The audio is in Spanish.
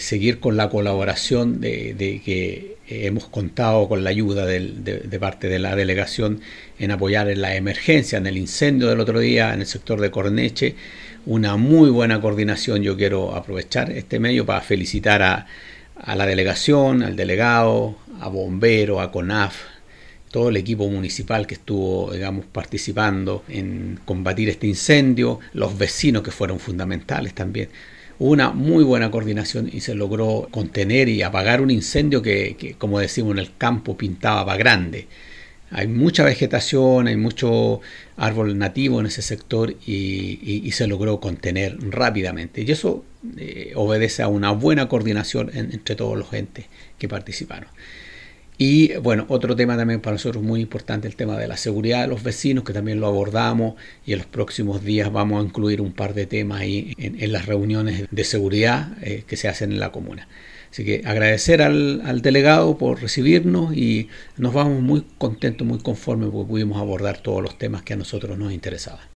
seguir con la colaboración de que hemos contado con la ayuda de parte de la delegación en apoyar en la emergencia, en el incendio del otro día en el sector de Corneche. Una muy buena coordinación. Yo quiero aprovechar este medio para felicitar a la delegación, al delegado, a bomberos, a CONAF, todo el equipo municipal que estuvo, digamos, participando en combatir este incendio, los vecinos que fueron fundamentales también. Hubo una muy buena coordinación y se logró contener y apagar un incendio que, como decimos en el campo, pintaba para grande. Hay mucha vegetación, hay mucho árbol nativo en ese sector y se logró contener rápidamente. Y eso obedece a una buena coordinación entre todos los entes que participaron. Y bueno, otro tema también para nosotros muy importante, el tema de la seguridad de los vecinos, que también lo abordamos, y en los próximos días vamos a incluir un par de temas ahí en las reuniones de seguridad que se hacen en la comuna. Así que agradecer al delegado por recibirnos y nos vamos muy contentos, muy conformes porque pudimos abordar todos los temas que a nosotros nos interesaban.